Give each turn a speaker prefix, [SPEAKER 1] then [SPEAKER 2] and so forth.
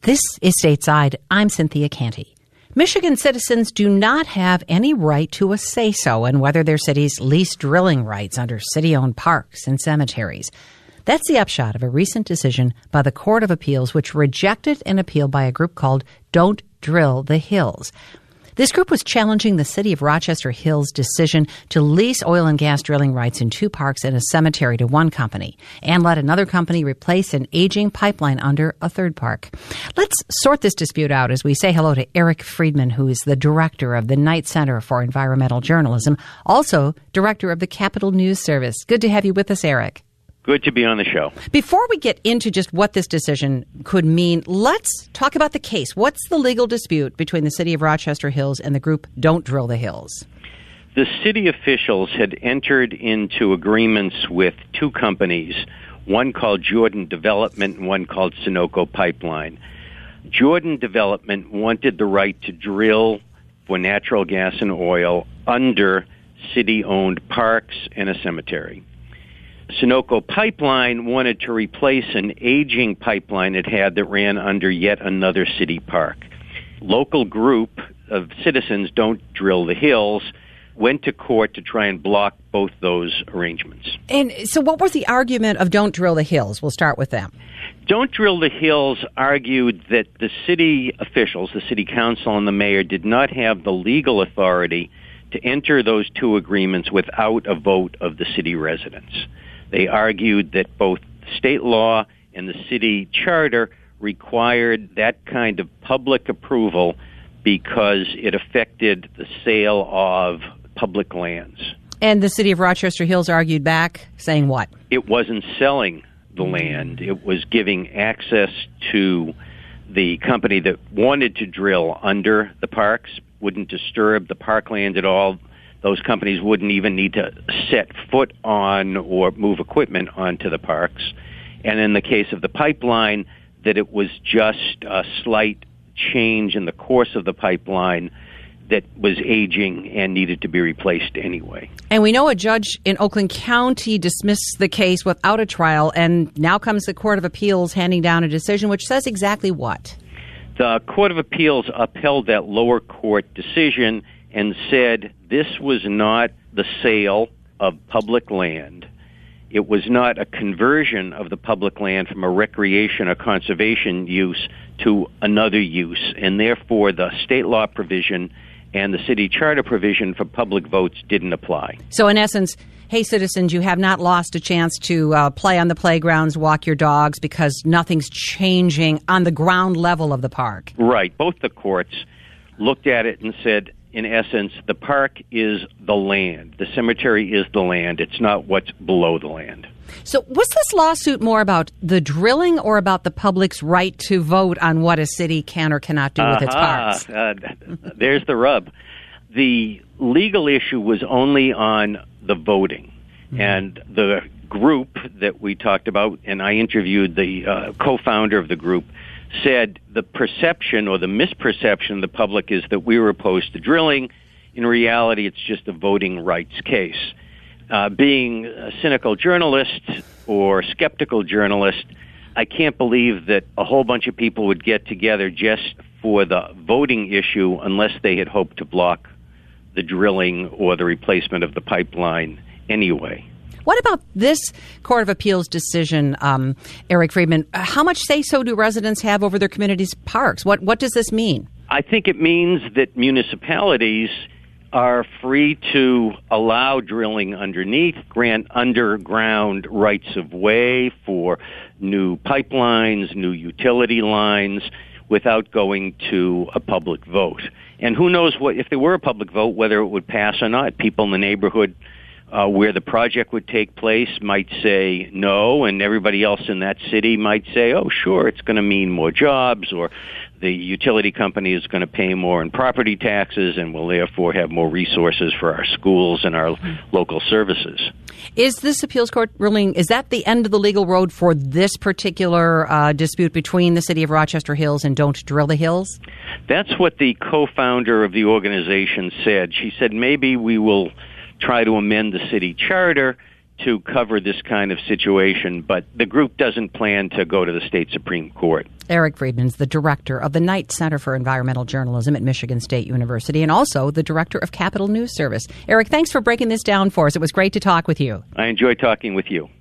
[SPEAKER 1] This is Stateside. I'm Cynthia Canty. Michigan citizens do not have any right to a say-so in whether their cities lease drilling rights under city-owned parks and cemeteries. That's the upshot of a recent decision by the Court of Appeals, which rejected an appeal by a group called Don't Drill the Hills. This group was challenging the city of Rochester Hills' decision to lease oil and gas drilling rights in 2 parks and a cemetery to one company and let another company replace an aging pipeline under a 3rd park. Let's sort this dispute out as we say hello to Eric Friedman, who is the director of the Knight Center for Environmental Journalism, also director of the Capitol News Service. Good to have you with us, Eric.
[SPEAKER 2] Good to be on the show.
[SPEAKER 1] Before we get into just what this decision could mean, let's talk about the case. What's the legal dispute between the city of Rochester Hills and the group Don't Drill the Hills?
[SPEAKER 2] The city officials had entered into agreements with 2 companies, one called Jordan Development and one called Sunoco Pipeline. Jordan Development wanted the right to drill for natural gas and oil under city-owned parks and a cemetery. Sunoco Pipeline wanted to replace an aging pipeline it had that ran under yet another city park. Local group of citizens, Don't Drill the Hills, went to court to try and block both those arrangements.
[SPEAKER 1] And so what was the argument of Don't Drill the Hills? We'll start with them.
[SPEAKER 2] Don't Drill the Hills argued that the city officials, the city council and the mayor, did not have the legal authority to enter those 2 agreements without a vote of the city residents. They argued that both state law and the city charter required that kind of public approval because it affected the sale of public lands.
[SPEAKER 1] And the city of Rochester Hills argued back, saying what?
[SPEAKER 2] It wasn't selling the land. It was giving access to the company that wanted to drill under the parks, wouldn't disturb the parkland at all. Those companies wouldn't even need to set foot on or move equipment onto the parks. And in the case of the pipeline, that it was just a slight change in the course of the pipeline that was aging and needed to be replaced anyway.
[SPEAKER 1] And we know a judge in Oakland County dismissed the case without a trial, and now comes the Court of Appeals handing down a decision which says exactly what?
[SPEAKER 2] The Court of Appeals upheld that lower court decision and said this was not the sale of public land. It was not a conversion of the public land from a recreation or conservation use to another use, and therefore the state law provision and the city charter provision for public votes didn't apply.
[SPEAKER 1] So in essence, hey, citizens, you have not lost a chance to play on the playgrounds, walk your dogs, because nothing's changing on the ground level of the park.
[SPEAKER 2] Right. Both the courts looked at it and said, in essence, the park is the land. The cemetery is the land. It's not what's below the land.
[SPEAKER 1] So was this lawsuit more about the drilling or about the public's right to vote on what a city can or cannot do with its parks?
[SPEAKER 2] There's the rub. The legal issue was only on the voting. Mm-hmm. And the group that we talked about, and I interviewed the co-founder of the group, said the perception or the misperception of the public is that we were opposed to drilling. In reality, it's just a voting rights case. Being a cynical journalist or skeptical journalist, I can't believe that a whole bunch of people would get together just for the voting issue unless they had hoped to block the drilling or the replacement of the pipeline anyway.
[SPEAKER 1] What about this Court of Appeals decision, Eric Friedman? How much say-so do residents have over their community's parks? What does this mean?
[SPEAKER 2] I think it means that municipalities are free to allow drilling underneath, grant underground rights of way for new pipelines, new utility lines, without going to a public vote. And who knows what if there were a public vote, whether it would pass or not. People in the neighborhood where the project would take place might say no, and everybody else in that city might say, oh, sure, it's going to mean more jobs, or the utility company is going to pay more in property taxes and will therefore have more resources for our schools and our local services.
[SPEAKER 1] Is this appeals court ruling, is that the end of the legal road for this particular dispute between the city of Rochester Hills and Don't Drill the Hills?
[SPEAKER 2] That's what the co-founder of the organization said. She said maybe we will try to amend the city charter to cover this kind of situation, but the group doesn't plan to go to the state Supreme Court.
[SPEAKER 1] Eric Friedman's the director of the Knight Center for Environmental Journalism at Michigan State University and also the director of Capital News Service. Eric, thanks for breaking this down for us. It was great to talk with you.
[SPEAKER 2] I enjoyed talking with you.